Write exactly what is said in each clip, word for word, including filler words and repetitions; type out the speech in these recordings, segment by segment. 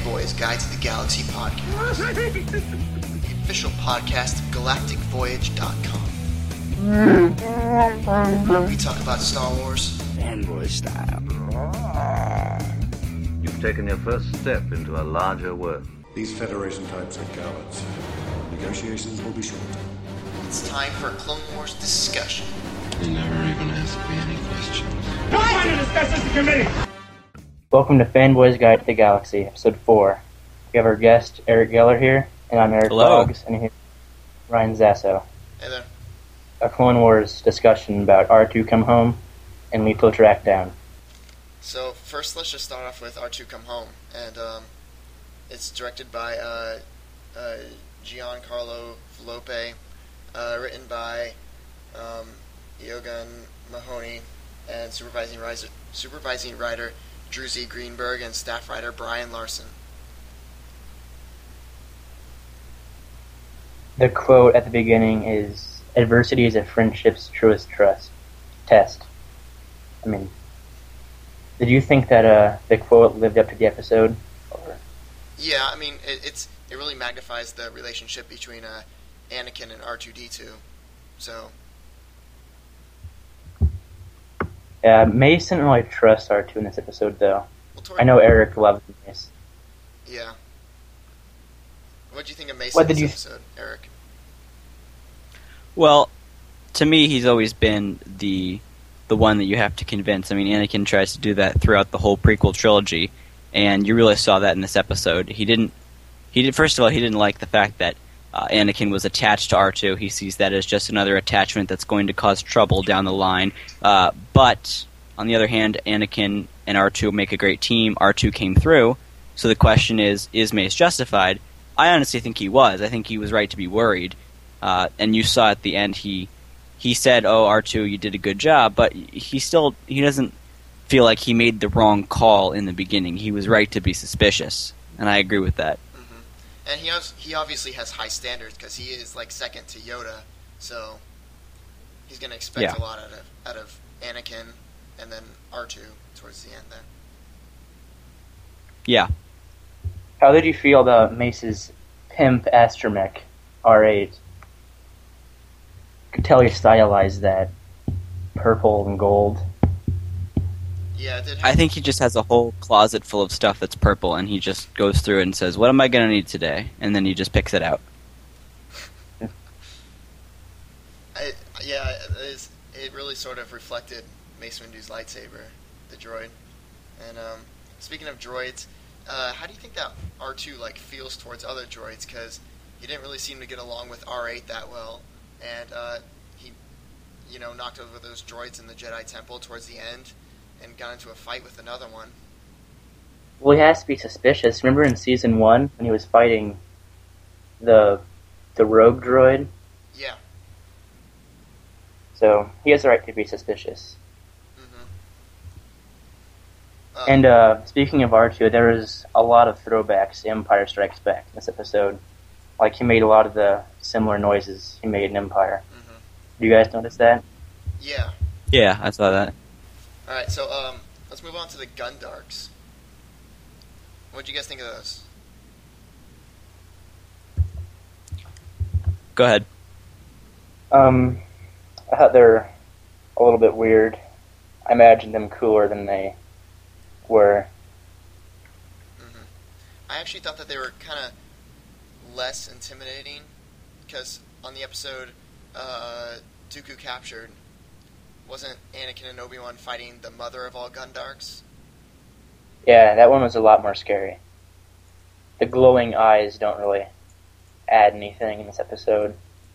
Fanboys Guide to the Galaxy podcast, the official podcast of galactic voyage dot com. We talk about Star Wars, fanboy style. You've taken your first step into a larger world. These Federation types are cowards. Negotiations will be short. It's time for a Clone Wars discussion. There never even has to be any questions. Why to discuss this in committee? Welcome to Fanboys Guide to the Galaxy, Episode four. We have our guest, Eric Geller here, and I'm Eric Hello. Boggs, and here's Ryan Zasso. Hey there. A Clone Wars discussion about R two Come Home and Lethal Track Down. So first, let's just start off with R two Come Home, and um, it's directed by uh, uh, Giancarlo Volpe, uh, written by um, Iogan Mahoney, and supervising writer, supervising writer Drew Z. Greenberg, and staff writer Brian Larson. The quote at the beginning is, "Adversity is a friendship's truest trust test." I mean, did you think that uh, the quote lived up to the episode? Or? Yeah, I mean, it, it's it really magnifies the relationship between uh, Anakin and R two D two. So. Yeah, Mace didn't really trust R two in this episode, though. Well, toward, I know Eric loves Mace. Yeah. What did you think of Mace What in did this you... episode, Eric? Well, to me, he's always been the the one that you have to convince. I mean, Anakin tries to do that throughout the whole prequel trilogy, and you really saw that in this episode. He didn't. He did. First of all, he didn't like the fact that uh, Anakin was attached to R two. He sees that as just another attachment that's going to cause trouble down the line. Uh, but on the other hand, Anakin and R two make a great team. R two came through. So the question is: is Mace justified? I honestly think he was. I think he was right to be worried. Uh, and you saw at the end he he said, "Oh, R two, you did a good job," but he still he doesn't feel like he made the wrong call in the beginning. He was right to be suspicious, and I agree with that. Mm-hmm. And he has, he obviously has high standards because he is like second to Yoda, so he's going to expect Yeah. a lot out of out of Anakin and then R two towards the end there. Yeah. How did you feel about Mace's pimp astromech R eight? Could tell you stylized that purple and gold. Yeah, it did. I think he just has a whole closet full of stuff that's purple, and he just goes through it and says, "What am I going to need today?" And then he just picks it out. I, yeah, it, is, it really sort of reflected Mace Windu's lightsaber, the droid. And um, speaking of droids, uh, how do you think that R two like feels towards other droids? Because he didn't really seem to get along with R eight that well, and uh, he, you know, knocked over those droids in the Jedi Temple towards the end, and got into a fight with another one. Well, he has to be suspicious. Remember in season one when he was fighting the the rogue droid? Yeah. So he has the right to be suspicious. Mm-hmm. Um, And uh, speaking of R two, there was a lot of throwbacks to Empire Strikes Back in this episode. Like, he made a lot of the similar noises he made in Empire. Mm-hmm. Do you guys notice that? Yeah. Yeah, I saw that. All right, so um, let's move on to the Gundarks. What did you guys think of those? Go ahead. Um, I thought they're a little bit weird. I imagined them cooler than they were. Mm-hmm. I actually thought that they were kind of less intimidating because on the episode uh, Dooku Captured, wasn't Anakin and Obi-Wan fighting the mother of all Gundarks? Yeah, that one was a lot more scary. The glowing eyes don't really add anything in this episode.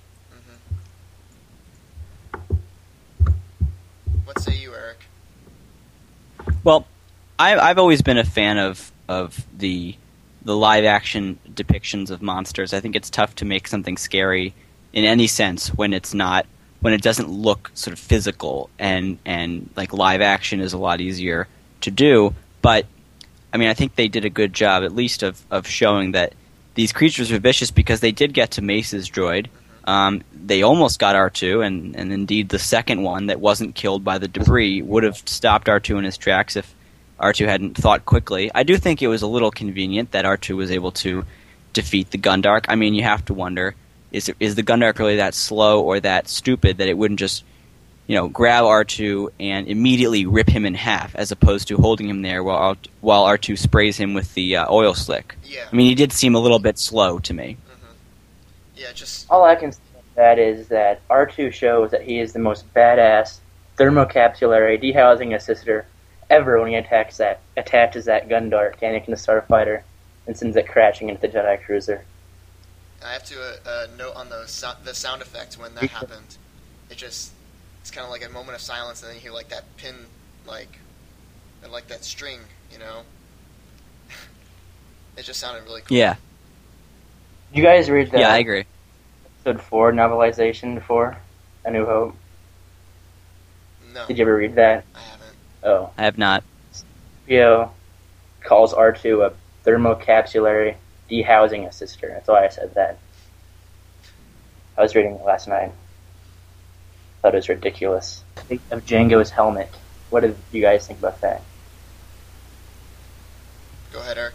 Mm-hmm. What say you, Eric? Well, I, I've always been a fan of of the the live action depictions of monsters. I think it's tough to make something scary in any sense when it's not when it doesn't look sort of physical, and and like live action is a lot easier to do. But I mean, I think they did a good job, at least of of showing that these creatures were vicious because they did get to Mace's droid. Um, they almost got R two, and, and indeed the second one that wasn't killed by the debris would have stopped R two in his tracks if R two hadn't thought quickly. I do think it was a little convenient that R two was able to defeat the Gundark. I mean, you have to wonder, is it, is the Gundark really that slow or that stupid that it wouldn't just, you know, grab R two and immediately rip him in half, as opposed to holding him there while R- while R two sprays him with the uh, oil slick? Yeah. I mean, he did seem a little bit slow to me. Mm-hmm. Yeah, just All I can say about that is that R two shows that he is the most badass thermocapsulary dehousing assister ever when he attacks that attaches that Gundark Anakin the Starfighter and sends it crashing into the Jedi cruiser. I have to uh, uh, note on the so- the sound effect when that happened. It just it's kind of like a moment of silence, and then you hear like that pin, like and like that string, you know. It just sounded really cool. Yeah, Did you guys read the yeah, I agree. episode four novelization before A New Hope? No, Did you ever read that? I haven't. Oh. I have not. Theo calls R two a thermocapsulary dehousing assister. That's why I said that. I was reading it last night. Thought it was ridiculous. Think of Django's helmet. What did you guys think about that? Go ahead, Eric.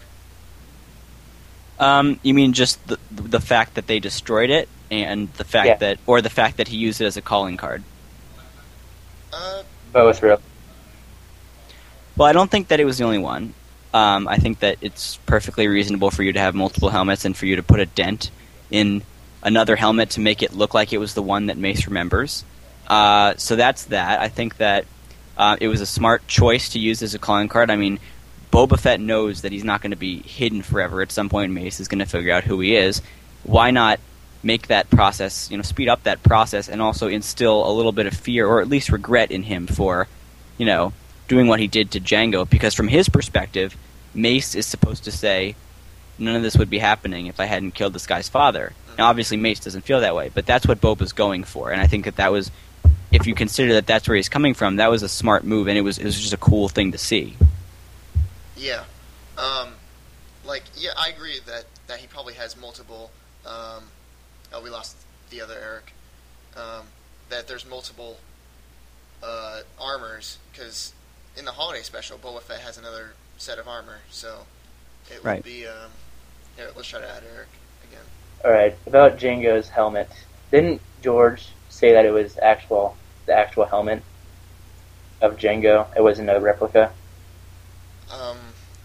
Um, you mean just the the fact that they destroyed it, and the fact Yeah. that, or the fact that he used it as a calling card? Uh, Both, really. Well, I don't think that it was the only one. Um, I think that it's perfectly reasonable for you to have multiple helmets and for you to put a dent in another helmet to make it look like it was the one that Mace remembers. Uh, so that's that. I think that uh, it was a smart choice to use as a calling card. I mean, Boba Fett knows that he's not going to be hidden forever. At some point, Mace is going to figure out who he is. Why not make that process, you know, speed up that process and also instill a little bit of fear or at least regret in him for, you know, doing what he did to Django? Because from his perspective, Mace is supposed to say, none of this would be happening if I hadn't killed this guy's father. Now, obviously, Mace doesn't feel that way, but that's what Boba's going for. And I think that that was, if you consider that that's where he's coming from, that was a smart move, and it was it was just a cool thing to see. yeah. Um, like, yeah, I agree that, that he probably has multiple. Um, oh, we lost the other Eric. Um, that there's multiple uh, armors, because in the holiday special, Boba Fett has another set of armor, so it Right. would be. Um, here, let's try to add Eric again. Alright, about Django's helmet. Didn't George say that it was actual the actual helmet of Django? It wasn't a replica? Um,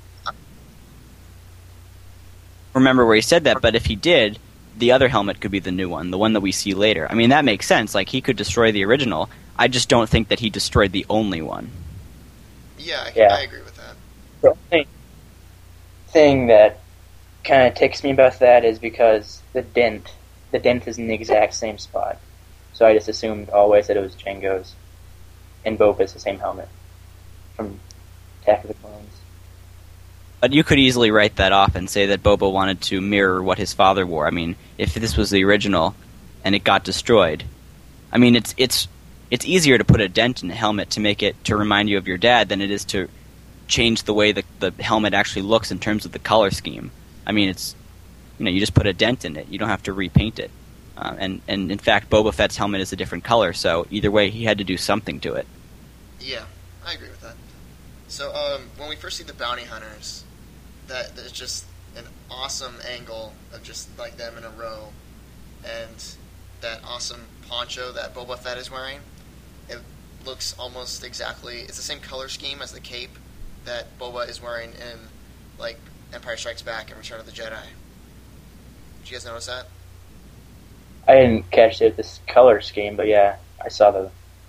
Remember where he said that, but if he did, the other helmet could be the new one, the one that we see later. I mean, that makes sense. Like, he could destroy the original. I just don't think that he destroyed the only one. yeah, I, Yeah. I agree with that. The only thing that kind of ticks me about that is because the dent, the dent is in the exact same spot. So I just assumed always that it was Django's, and Boba's the same helmet from Attack of the Clones. But you could easily write that off and say that Boba wanted to mirror what his father wore. I mean, if this was the original and it got destroyed, I mean, it's it's it's easier to put a dent in a helmet to make it to remind you of your dad than it is to change the way the the helmet actually looks in terms of the color scheme. I mean, it's, you know, you just put a dent in it. You don't have to repaint it. Uh, and and in fact, Boba Fett's helmet is a different color, so either way, he had to do something to it. Yeah, I agree with that. So, um, when we first see the bounty hunters, that there's just an awesome angle of just like them in a row, and that awesome poncho that Boba Fett is wearing. It looks almost exactly. It's the same color scheme as the cape that Boba is wearing in like Empire Strikes Back and Return of the Jedi. Did you guys notice that? I didn't catch it, this color scheme, but yeah, I saw the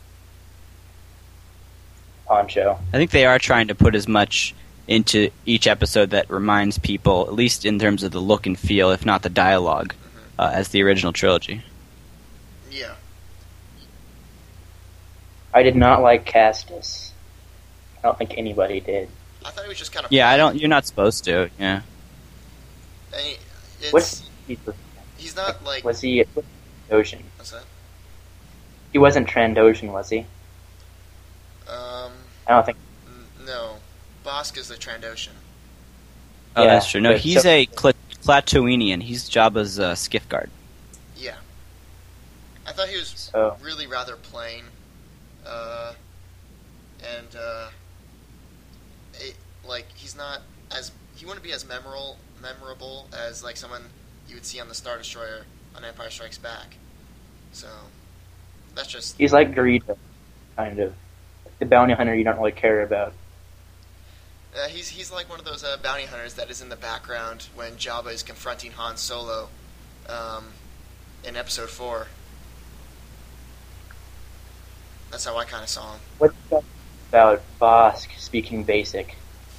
poncho. I think they are trying to put as much into each episode that reminds people, at least in terms of the look and feel, if not the dialogue, uh, as the original trilogy. Yeah. I did not like Castus. I don't think anybody did. I thought he was just kind of. Yeah, I don't. You're not supposed to. Yeah. And he, it's, What's he, he's not like. was he Trandoshan? What's that? He wasn't Trandoshan, was he? Um, I don't think. n- no. Bosk is the Trandoshan. Oh, Yeah, that's true. No, but he's so- a Cla- Klaatoonian. He's Jabba's uh, skiff guard. Yeah. I thought he was So really rather plain. Uh, and, uh, it, like he's not as he wouldn't be as memorable memorable as like someone you would see on the Star Destroyer on Empire Strikes Back. So that's just He's like Greedo, kind of. The bounty hunter you don't really care about. uh, he's he's like one of those uh, bounty hunters that is in the background when Jabba is confronting Han Solo um, in Episode Four. That's how I kind of saw him. What's about Bosk speaking basic?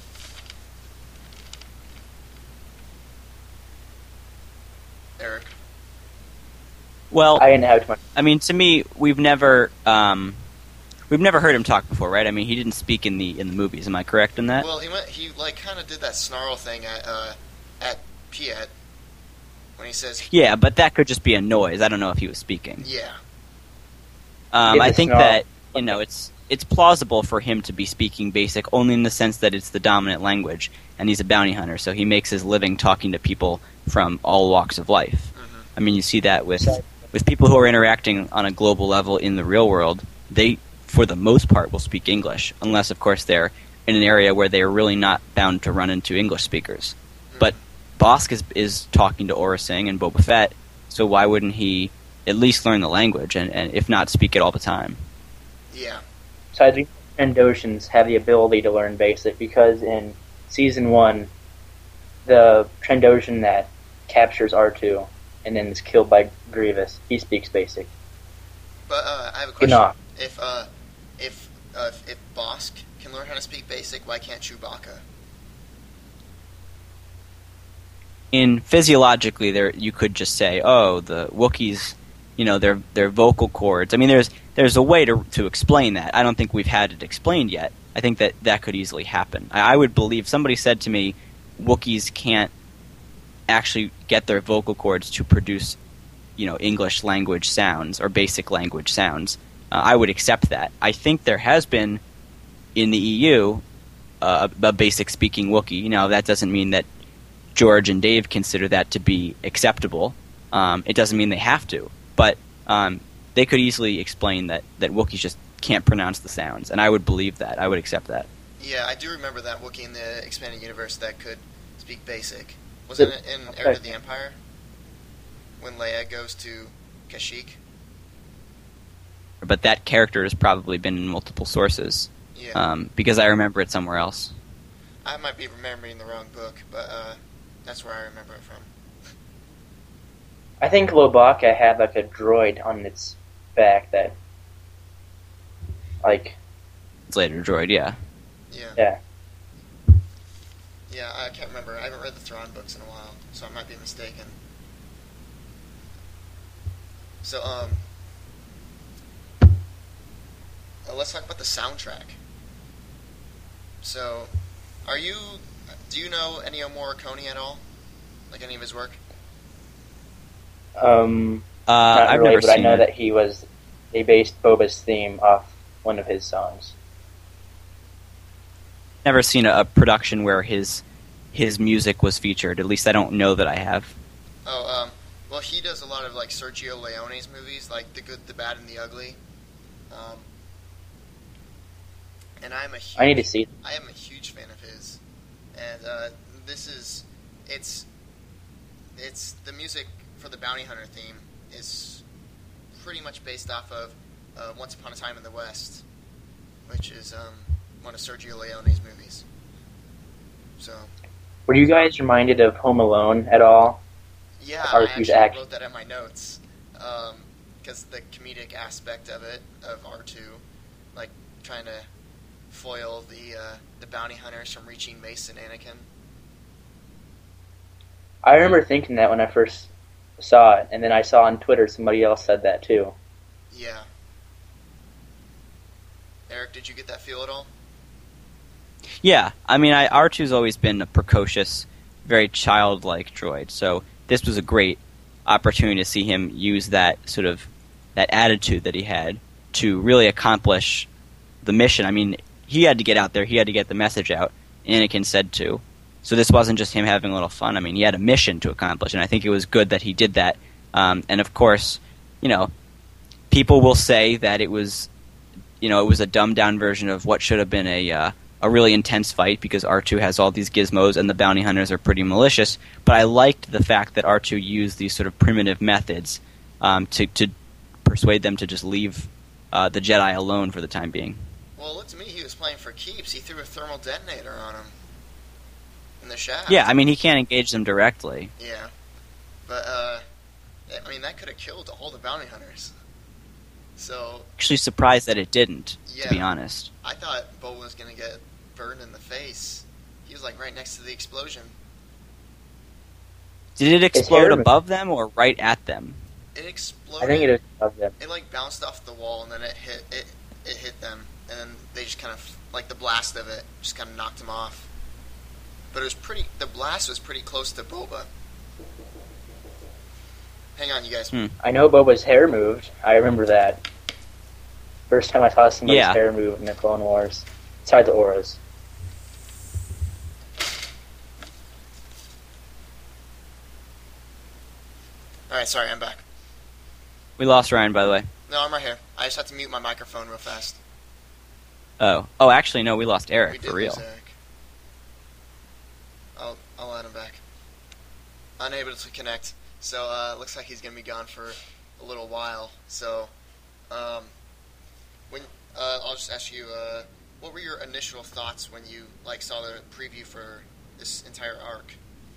Eric. Well, I didn't have too much. I mean, to me, we've never um, we've never heard him talk before, right? I mean, he didn't speak in the in the movies. Am I correct in that? Well, he went. He like kind of did that snarl thing at uh, at Piet when he says, Yeah, but that could just be a noise. I don't know if he was speaking. "Yeah, Um, Did I the think snarl- that you know it's it's plausible for him to be speaking basic only in the sense that it's the dominant language, and he's a bounty hunter, so he makes his living talking to people from all walks of life. Mhm. I mean, you see that with with people who are interacting on a global level in the real world. They, for the most part, will speak English, unless, of course, they're in an area where they are really not bound to run into English speakers. But Bosk is, is talking to Aurra Sing and Boba Fett, so why wouldn't he at least learn the language, and, and if not, speak it all the time? yeah." So I think Trandoshans have the ability to learn basic because in season one, the Trandoshan that captures R two and then is killed by Grievous, he speaks basic. But uh, I have a question. Enough. If uh, if uh, if Bosk can learn how to speak basic, why can't Chewbacca? In physiologically, there you could just say, "Oh, the Wookiees, you know, their their vocal cords." I mean, there's there's a way to to explain that. I don't think we've had it explained yet. I think that that could easily happen. I, I would believe somebody said to me, Wookiees can't actually get their vocal cords to produce, you know, English language sounds or basic language sounds. Uh, I would accept that. I think there has been in the E U uh, a, a basic speaking Wookiee. Now, that doesn't mean that George and Dave consider that to be acceptable. Um, it doesn't mean they have to, but um, they could easily explain that, that Wookiees just can't pronounce the sounds, and I would believe that. I would accept that. Yeah, I do remember that Wookiee in the expanded universe that could speak basic. Wasn't it in Heir to the Empire when Leia goes to Kashyyyk? But that character has probably been in multiple sources, Yeah, um, because I remember it somewhere else. I might be remembering the wrong book, but uh, that's where I remember it from. I think Lobaka had like a droid on its back that, like, It's later droid, yeah. Yeah, yeah. yeah, I can't remember. I haven't read the Thrawn books in a while, so I might be mistaken. So, um, uh, let's talk about the soundtrack. So, are you? Do you know Ennio Morricone at all? Like any of his work? Um, Uh, not I've really, never but I seen know it. that he was. They based Boba's theme off one of his songs. Never seen a, a production where his his music was featured. At least I don't know that I have. Oh, um, well, he does a lot of like Sergio Leone's movies, like The Good, the Bad, and the Ugly. Um, and I'm a huge, I need to see. I am a huge fan of his, and uh, this is it's it's the music for the Bounty Hunter theme is pretty much based off of uh, Once Upon a Time in the West, which is um, one of Sergio Leone's movies. So Were you guys reminded of Home Alone at all? yeah, R I two's actually act- wrote that in my notes because the comedic aspect of it of R two, like trying to foil the uh, the bounty hunters from reaching Mace and Anakin. I remember thinking that when I first saw it, and then I saw on Twitter somebody else said that too. Yeah. Eric, did you get that feel at all? Yeah, I mean, I, R two's always been a precocious, very childlike droid, so this was a great opportunity to see him use that sort of that attitude that he had to really accomplish the mission. I mean, he had to get out there, he had to get the message out. Anakin said to. So this wasn't just him having a little fun. I mean, he had a mission to accomplish, and I think it was good that he did that. Um, and of course, you know, people will say that it was, you know, it was a dumbed down version of what should have been a uh, a really intense fight because R two has all these gizmos and the bounty hunters are pretty malicious. But I liked the fact that R two used these sort of primitive methods um, to to persuade them to just leave uh, the Jedi alone for the time being. Well, it looked to me he was playing for keeps. He threw a thermal detonator on him in the shaft. Yeah, I mean, he can't engage them directly. Yeah. But, uh, I mean, that could have killed all the bounty hunters. So... Actually surprised that it didn't, yeah, to be honest. I thought Boba was going to get burned in the face. He was, like, right next to the explosion. Did it explode above them or right at them? It exploded. I think it was above them. It, like, bounced off the wall, and then it hit it, it hit them. And then they just kind of, like, the blast of it just kind of knocked them off. But it was pretty, the blast was pretty close to Boba. Hang on, you guys. Hmm. I know Boba's hair moved. I remember that. First time I saw somebody's Yeah. hair move in the Clone Wars. Besides the auras. Alright, sorry, I'm back. We lost Ryan, by the way. No, I'm right here. I just have to mute my microphone real fast. Oh. Oh, actually, no, we lost Eric, We did for real. lose Eric. I'll, I'll add him back. Unable to connect. So, uh, looks like he's going to be gone for a little while. So, um, when, uh, I'll just ask you, uh, what were your initial thoughts when you, like, saw the preview for this entire arc?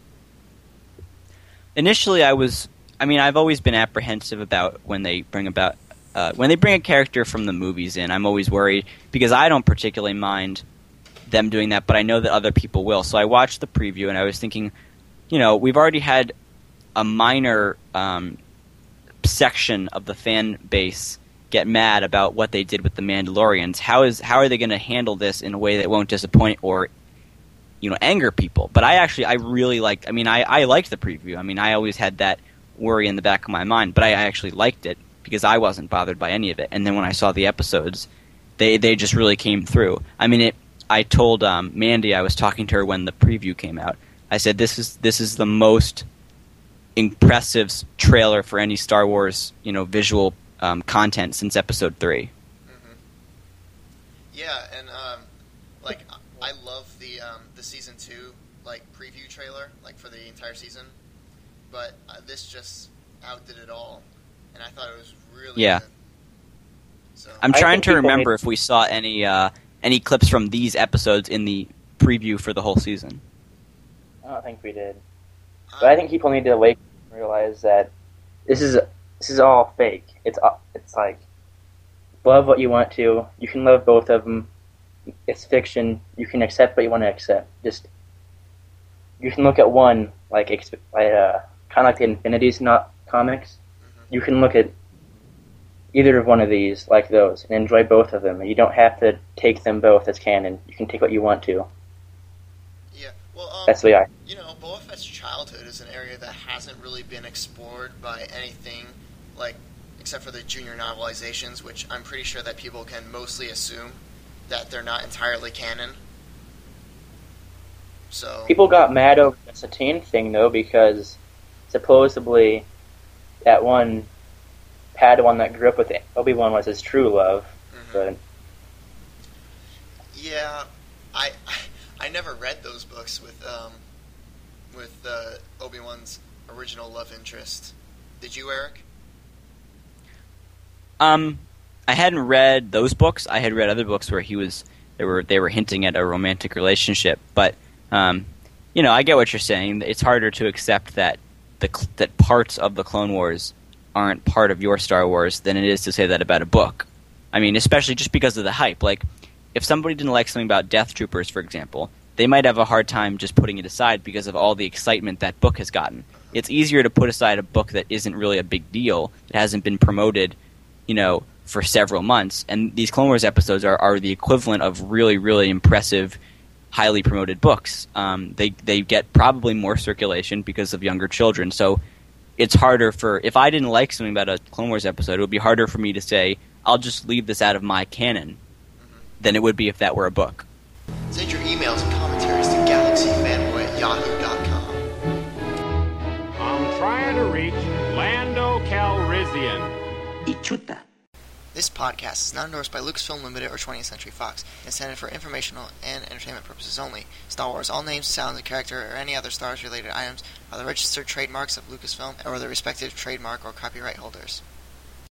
Initially, I was... I mean, I've always been apprehensive about when they bring about... Uh, when they bring a character from the movies in, I'm always worried, because I don't particularly mind them doing that, but I know that other people will. So I watched the preview, and I was thinking, you know, we've already had a minor um, section of the fan base get mad about what they did with the Mandalorians. How is how are they going to handle this in a way that won't disappoint or, you know, anger people? But I actually, I really liked, I mean, I, I liked the preview. I mean, I always had that worry in the back of my mind, but I, I actually liked it because I wasn't bothered by any of it. And then when I saw the episodes, they, they just really came through. I mean, it. I told um, Mandy, I was talking to her when the preview came out, I said, this is this is the most impressive trailer for any Star Wars, you know, visual um, content since Episode three. Mm-hmm. Yeah, and um, like I love the um, the season two like preview trailer, like for the entire season, but uh, this just outdid it all, and I thought it was really Yeah. good. So I'm I trying think to people remember need- if we saw any uh, any clips from these episodes in the preview for the whole season. I don't think we did. um, But I think people need to wake up and realize that this is this is all fake. It's uh, it's like, love what you want to. You can love both of them. It's fiction. You can accept what you want to accept. Just you can look at one like exp- like uh, kind of like the Infinities not comics. mhm. You can look at either of one of these like those and enjoy both of them. You don't have to take them both as canon. You can take what you want to. Yeah, well, um, That's the way I. you know, Boba Fett's childhood is an area that hasn't really been explored by anything, like, except for the junior novelizations, which I'm pretty sure that people can mostly assume that they're not entirely canon. So, People got mad over the Satine thing, though, because supposedly that one Padawan that grew up with Obi-Wan was his true love. mhm. But yeah, I, I never read those books with um with uh, Obi-Wan's original love interest. Did you, Eric? Um, I hadn't read those books. I had read other books where he was they were they were hinting at a romantic relationship. But um, you know, I get what you're saying. It's harder to accept that the cl- that parts of the Clone Wars aren't part of your Star Wars than it is to say that about a book. I mean, especially just because of the hype. Like, if somebody didn't like something about Death Troopers, for example, they might have a hard time just putting it aside because of all the excitement that book has gotten. It's easier to put aside a book that isn't really a big deal, that hasn't been promoted, you know, for several months. And these Clone Wars episodes are, are the equivalent of really, really impressive, highly promoted books. Um, they they get probably more circulation because of younger children. So it's harder for... If I didn't like something about a Clone Wars episode, it would be harder for me to say, I'll just leave this out of my canon, than it would be if that were a book. Send your emails and commentaries to galaxyfanboy at yahoo dot com. I'm trying to reach Lando Calrissian. This podcast is not endorsed by Lucasfilm Limited or twentieth Century Fox. It's intended for informational and entertainment purposes only. Star Wars, all names, sounds, and character, or any other Star Wars-related items are the registered trademarks of Lucasfilm or their respective trademark or copyright holders.